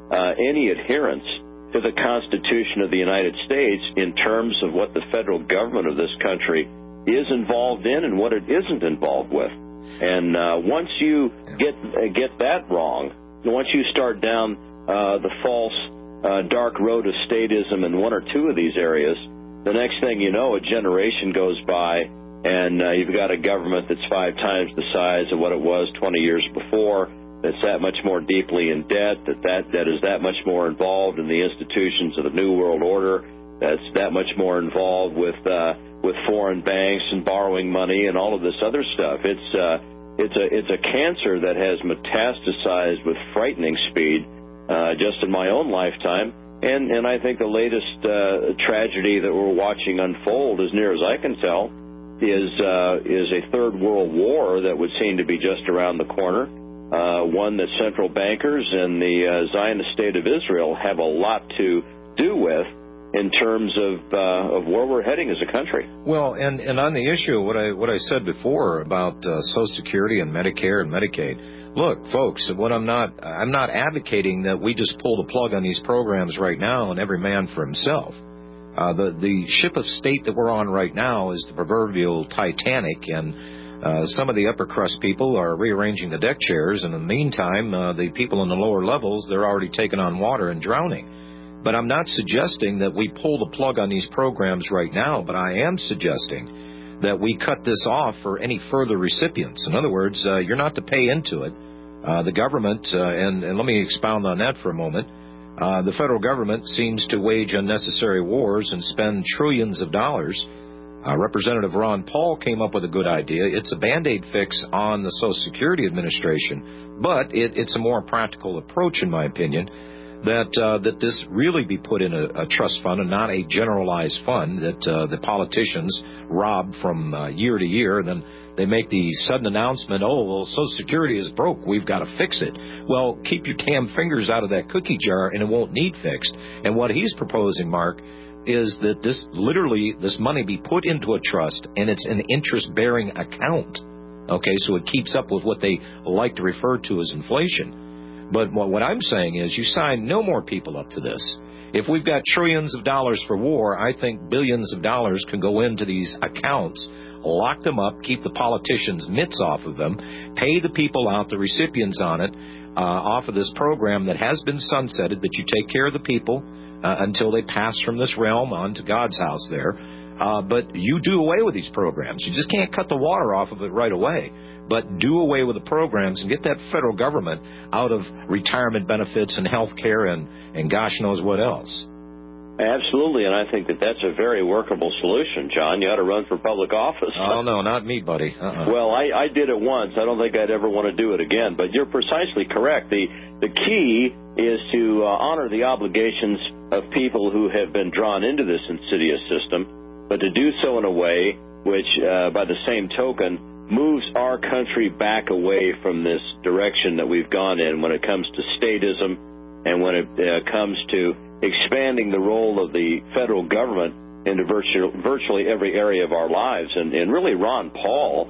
any adherence to the Constitution of the United States in terms of what the federal government of this country is involved in and what it isn't involved with. And once you get that wrong, once you start down the false dark road of statism in one or two of these areas, the next thing you know, a generation goes by, and you've got a government that's 5 times the size of what it was 20 years before, that's that much more deeply in debt, that is that much more involved in the institutions of the New World Order, that's that much more involved with foreign banks and borrowing money and all of this other stuff. It's a cancer that has metastasized with frightening speed just in my own lifetime, and I think the latest tragedy that we're watching unfold, as near as I can tell, is a third world war that would seem to be just around the corner, one that central bankers and the Zionist state of Israel have a lot to do with in terms of where we're heading as a country. Well, and on the issue, what I said before about Social Security and Medicare and Medicaid, Look, folks, I'm not advocating that we just pull the plug on these programs right now and every man for himself. The ship of state that we're on right now is the proverbial Titanic, and some of the upper crust people are rearranging the deck chairs, and in the meantime, the people in the lower levels, they're already taking on water and drowning. But I'm not suggesting that we pull the plug on these programs right now, but I am suggesting that we cut this off for any further recipients. In other words, you're not to pay into it. The government, and let me expound on that for a moment, the federal government seems to wage unnecessary wars and spend trillions of dollars. Representative Ron Paul came up with a good idea. It's a Band-Aid fix on the Social Security Administration, but it's a more practical approach, in my opinion, that this really be put in a trust fund and not a generalized fund that the politicians rob from year to year, and then they make the sudden announcement, oh, well, Social Security is broke, we've got to fix it. Well, keep your damn fingers out of that cookie jar and it won't need fixed. And what he's proposing, Mark, is that this money be put into a trust and it's an interest-bearing account. Okay, so it keeps up with what they like to refer to as inflation. But what I'm saying is you sign no more people up to this. If we've got trillions of dollars for war, I think billions of dollars can go into these accounts, lock them up, keep the politicians' mitts off of them, pay the people out, the recipients on it, off of this program that has been sunsetted, that you take care of the people until they pass from this realm on to God's house there. But you do away with these programs. You just can't cut the water off of it right away. But do away with the programs and get that federal government out of retirement benefits and health care and gosh knows what else. Absolutely, and I think that's a very workable solution, John. You ought to run for public office. Oh, no, not me, buddy. Well, I did it once. I don't think I'd ever want to do it again. But you're precisely correct. The key is to honor the obligations of people who have been drawn into this insidious system, but to do so in a way which, by the same token, moves our country back away from this direction that we've gone in when it comes to statism and when it comes to expanding the role of the federal government into virtually every area of our lives. And really, Ron Paul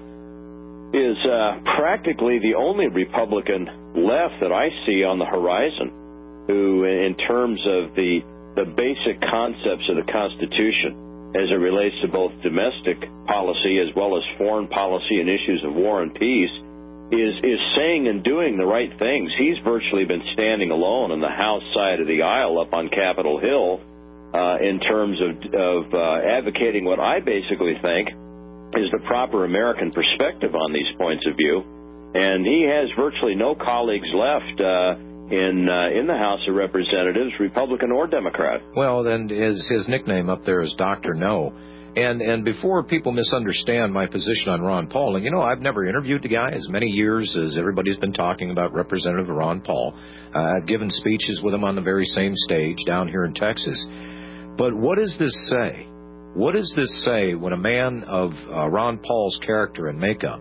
is practically the only Republican left that I see on the horizon who, in terms of the basic concepts of the Constitution, as it relates to both domestic policy as well as foreign policy and issues of war and peace, is saying and doing the right things. He's virtually been standing alone on the House side of the aisle up on Capitol Hill in terms of advocating what I basically think is the proper American perspective on these points of view. And he has virtually no colleagues left in the House of Representatives, Republican or Democrat. Well, then his nickname up there is Dr. No. And before people misunderstand my position on Ron Paul, and I've never interviewed the guy as many years as everybody's been talking about Representative Ron Paul. I've given speeches with him on the very same stage down here in Texas. But what does this say? What does this say when a man of Ron Paul's character and makeup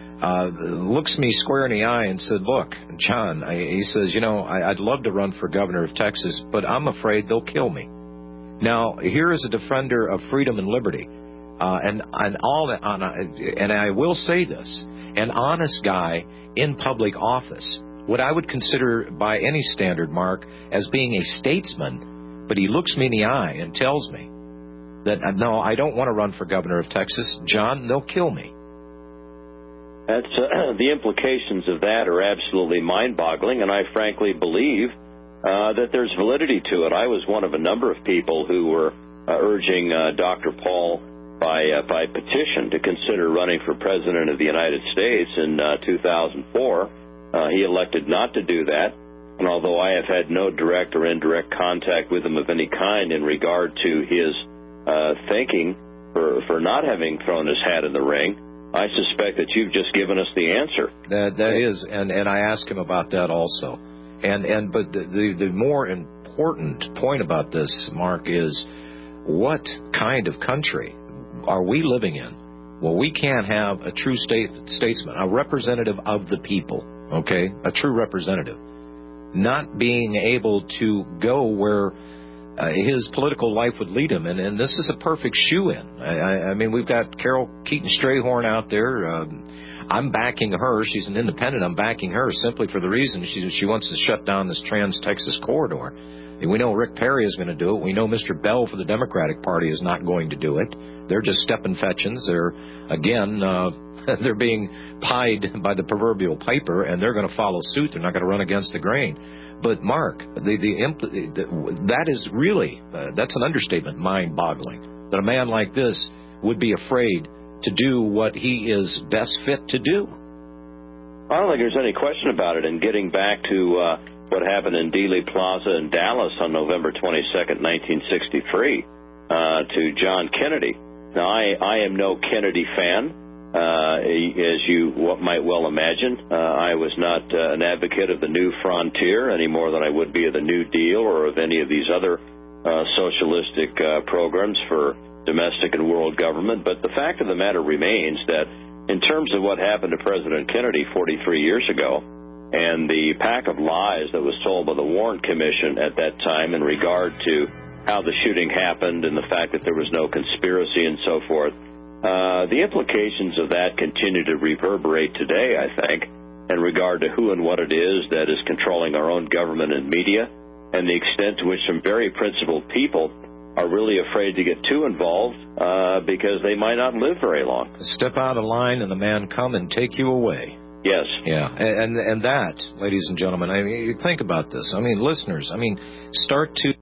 looks me square in the eye and said, look, John, he says, I'd love to run for governor of Texas, but I'm afraid they'll kill me. Now, here is a defender of freedom and liberty, and I will say this, an honest guy in public office, what I would consider by any standard, Mark, as being a statesman, but he looks me in the eye and tells me that, no, I don't want to run for governor of Texas. John, they'll kill me. That's the implications of that are absolutely mind-boggling, and I frankly believe that there's validity to it. I was one of a number of people who were urging Dr. Paul by petition to consider running for president of the United States in 2004. He elected not to do that, and although I have had no direct or indirect contact with him of any kind in regard to his thinking for not having thrown his hat in the ring, I suspect that you've just given us the answer. That is, and I asked him about that also. But the more important point about this, Mark, is what kind of country are we living in? Well, we can't have a true statesman, a representative of the people, okay, a true representative, not being able to go where his political life would lead him. And this is a perfect shoe-in. I mean, we've got Carol Keaton Strayhorn out there. I'm backing her. She's an independent. I'm backing her simply for the reason she wants to shut down this Trans-Texas corridor. We know Rick Perry is going to do it. We know Mr. Bell for the Democratic Party is not going to do it. They're just stepping fetchins. They're, again, they're being pied by the proverbial piper, and they're going to follow suit. They're not going to run against the grain. But, Mark, that is really, that's an understatement, mind-boggling, that a man like this would be afraid to do what he is best fit to do. I don't think there's any question about it. And getting back to what happened in Dealey Plaza in Dallas on November 22nd, 1963, to John Kennedy. Now, I am no Kennedy fan, as you might well imagine. I was not an advocate of the New Frontier any more than I would be of the New Deal or of any of these other socialistic programs for domestic and world government. But the fact of the matter remains that in terms of what happened to President Kennedy 43 years ago, and the pack of lies that was told by the Warren Commission at that time in regard to how the shooting happened and the fact that there was no conspiracy and so forth, the implications of that continue to reverberate today, I think, in regard to who and what it is that is controlling our own government and media, and the extent to which some very principled people are really afraid to get too involved because they might not live very long. Step out of line and the man come and take you away. Yes. Yeah, and that, ladies and gentlemen, I mean, you think about this. I mean, listeners, I mean, start to...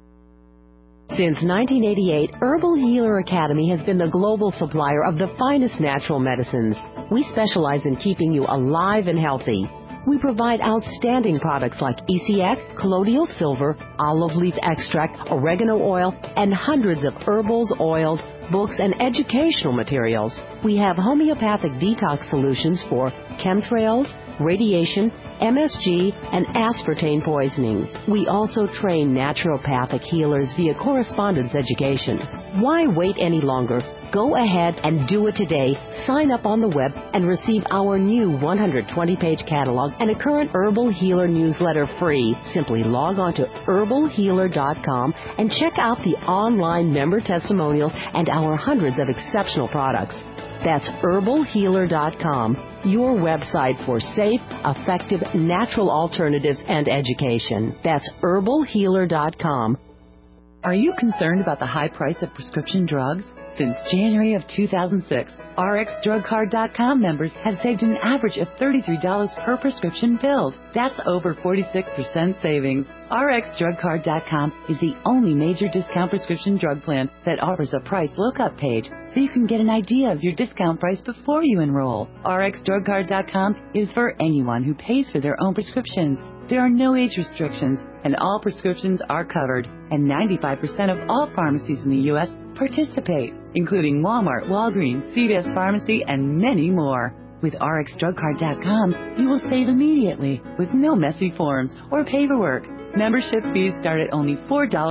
Since 1988, Herbal Healer Academy has been the global supplier of the finest natural medicines. We specialize in keeping you alive and healthy. We provide outstanding products like ECX, colloidal silver, olive leaf extract, oregano oil, and hundreds of herbals, oils, books, and educational materials. We have homeopathic detox solutions for chemtrails, radiation, MSG, and aspartame poisoning. We also train naturopathic healers via correspondence education. Why wait any longer? Go ahead and do it today. Sign up on the web and receive our new 120-page catalog and a current Herbal Healer newsletter free. Simply log on to herbalhealer.com and check out the online member testimonials and our hundreds of exceptional products. That's herbalhealer.com, your website for safe, effective, natural alternatives and education. That's herbalhealer.com. Are you concerned about the high price of prescription drugs? Since January of 2006, RxDrugCard.com members have saved an average of $33 per prescription filled. That's over 46% savings. RxDrugCard.com is the only major discount prescription drug plan that offers a price lookup page, so you can get an idea of your discount price before you enroll. RxDrugCard.com is for anyone who pays for their own prescriptions. There are no age restrictions, and all prescriptions are covered, and 95% of all pharmacies in the U.S. participate, including Walmart, Walgreens, CVS Pharmacy, and many more. With RxDrugCard.com, you will save immediately with no messy forms or paperwork. Membership fees start at only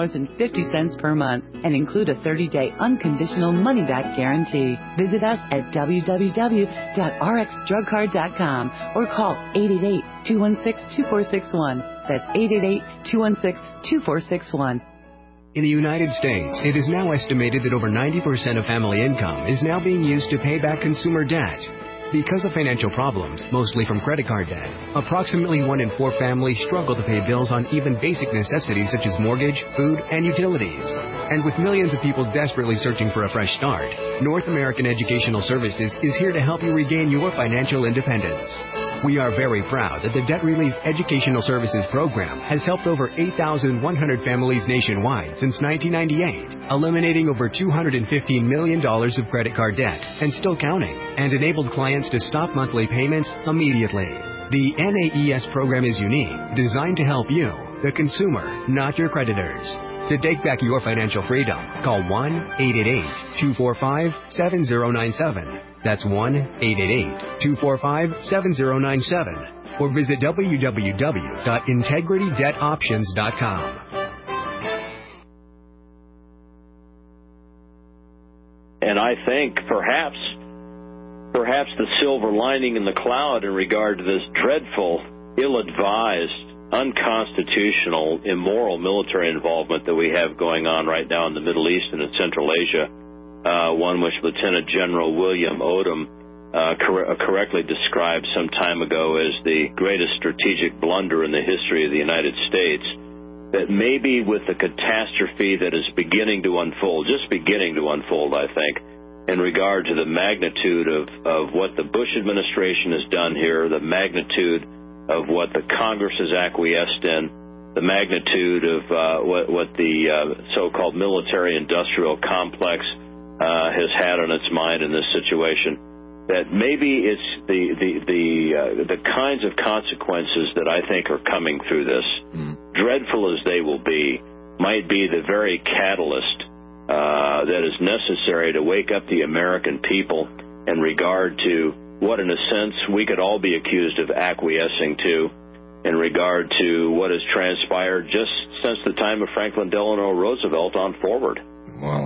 $4.50 per month and include a 30-day unconditional money-back guarantee. Visit us at www.rxdrugcard.com or call 888-216-2461. That's 888-216-2461. In the United States, it is now estimated that over 90% of family income is now being used to pay back consumer debt. Because of financial problems, mostly from credit card debt, approximately 1 in 4 families struggle to pay bills on even basic necessities such as mortgage, food, and utilities. And with millions of people desperately searching for a fresh start, North American Educational Services is here to help you regain your financial independence. We are very proud that the Debt Relief Educational Services Program has helped over 8,100 families nationwide since 1998, eliminating over $215 million of credit card debt and still counting, and enabled clients to stop monthly payments immediately. The NAES program is unique, designed to help you, the consumer, not your creditors. To take back your financial freedom, call 1-888-245-7097. That's 1-888-245-7097. Or visit www.integritydebtoptions.com. And I think perhaps the silver lining in the cloud in regard to this dreadful, ill-advised, unconstitutional, immoral military involvement that we have going on right now in the Middle East and in Central Asia, one which Lieutenant General William Odom correctly described some time ago as the greatest strategic blunder in the history of the United States, that maybe with the catastrophe that is beginning to unfold, just beginning to unfold, I think, in regard to the magnitude of what the Bush administration has done here, the magnitude of what the Congress has acquiesced in, the magnitude of what the so-called military-industrial complex has had on its mind in this situation, that maybe it's the kinds of consequences that I think are coming through this, dreadful as they will be, might be the very catalyst that is necessary to wake up the American people in regard to what, in a sense, we could all be accused of acquiescing to in regard to what has transpired just since the time of Franklin Delano Roosevelt on forward. Well,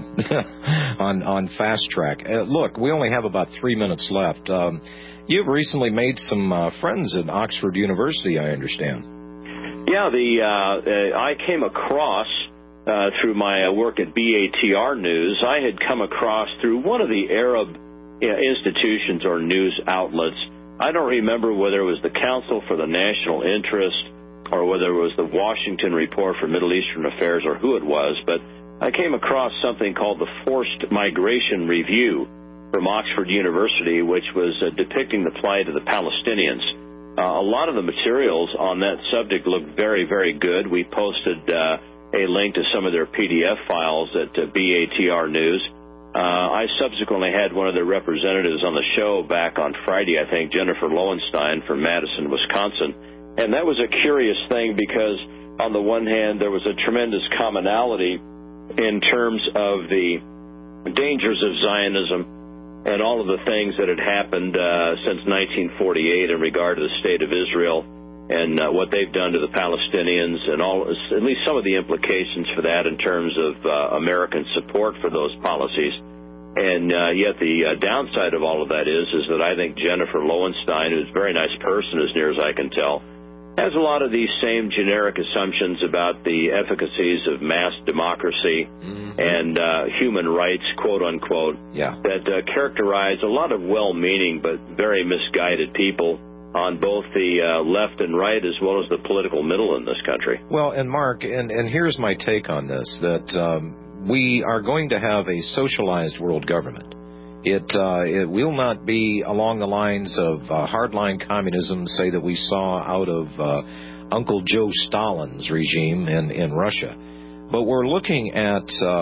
on fast track. Look, we only have about 3 minutes left. You've recently made some friends at Oxford University, I understand. Yeah, I came across, through my work at BATR News, I had come across through one of the Arab institutions or news outlets. I don't remember whether it was the Council for the National Interest or whether it was the Washington Report for Middle Eastern Affairs or who it was, but I came across something called the Forced Migration Review from Oxford University, which was depicting the plight of the Palestinians. A lot of the materials on that subject looked very, very good. We posted a link to some of their PDF files at BATR News. I subsequently had one of their representatives on the show back on Friday, I think, Jennifer Lowenstein from Madison, Wisconsin. And that was a curious thing because, on the one hand, there was a tremendous commonality in terms of the dangers of Zionism and all of the things that had happened since 1948 in regard to the State of Israel and what they've done to the Palestinians and at least some of the implications for that in terms of American support for those policies. And yet the downside of all of that is that I think Jennifer Lowenstein, who's a very nice person as near as I can tell, has a lot of these same generic assumptions about the efficacies of mass democracy and human rights, quote unquote, that characterize a lot of well-meaning but very misguided people on both the left and right as well as the political middle in this country. Well, and Mark, and here's my take on this, that we are going to have a socialized world government. It will not be along the lines of hardline communism, say, that we saw out of Uncle Joe Stalin's regime in Russia. But we're looking at,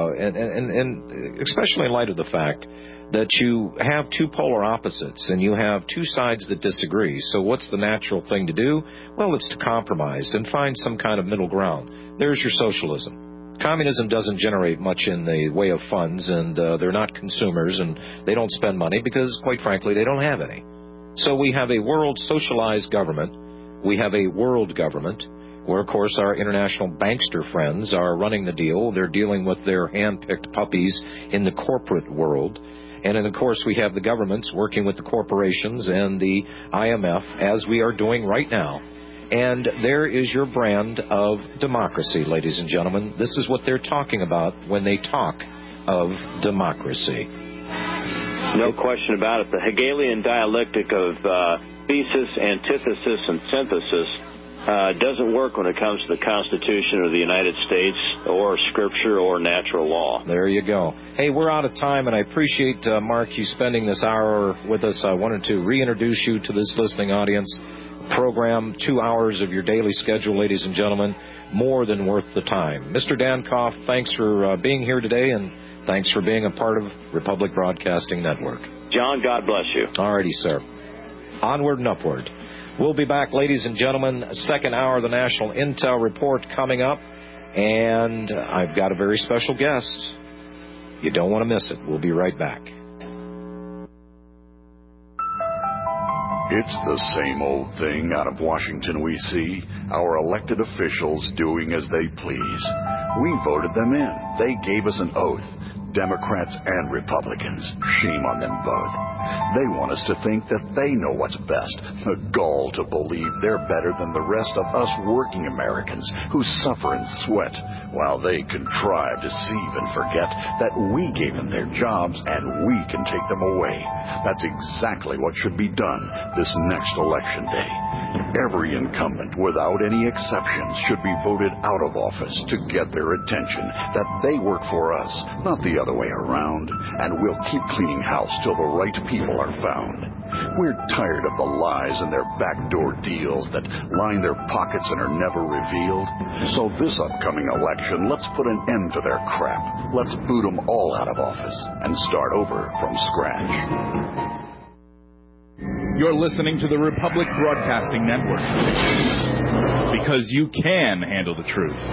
and especially in light of the fact that you have two polar opposites and you have two sides that disagree. So what's the natural thing to do? Well, it's to compromise and find some kind of middle ground. There's your socialism. Communism doesn't generate much in the way of funds, and they're not consumers, and they don't spend money because, quite frankly, they don't have any. So we have a world socialized government. We have a world government where, of course, our international bankster friends are running the deal. They're dealing with their hand-picked puppies in the corporate world. And then, of course, we have the governments working with the corporations and the IMF, as we are doing right now. And there is your brand of democracy, ladies and gentlemen. This is what they're talking about when they talk of democracy. No question about it. The Hegelian dialectic of thesis, antithesis, and synthesis doesn't work when it comes to the Constitution of the United States or Scripture or natural law. There you go. Hey, we're out of time, and I appreciate, Mark, you spending this hour with us. I wanted to reintroduce you to this listening audience. Program 2 hours of your daily schedule, ladies and gentlemen, more than worth the time. Mr. Dankoff, thanks for being here today, and thanks for being a part of Republic Broadcasting Network. John, God bless you. All righty, sir. Onward and upward. We'll be back, ladies and gentlemen. Second hour of the National Intel Report coming up, and I've got a very special guest. You don't want to miss it. We'll be right back. It's the same old thing out of Washington we see, our elected officials doing as they please. We voted them in. They gave us an oath. Democrats and Republicans. Shame on them both. They want us to think that they know what's best. The gall to believe they're better than the rest of us working Americans who suffer and sweat, while they contrive, deceive, and forget that we gave them their jobs and we can take them away. That's exactly what should be done this next election day. Every incumbent, without any exceptions, should be voted out of office to get their attention that they work for us, not the other way around. And we'll keep cleaning house till the right people are found. We're tired of the lies and their backdoor deals that line their pockets and are never revealed. So this upcoming election, let's put an end to their crap. Let's boot them all out of office and start over from scratch. You're listening to the Republic Broadcasting Network. Because you can handle the truth.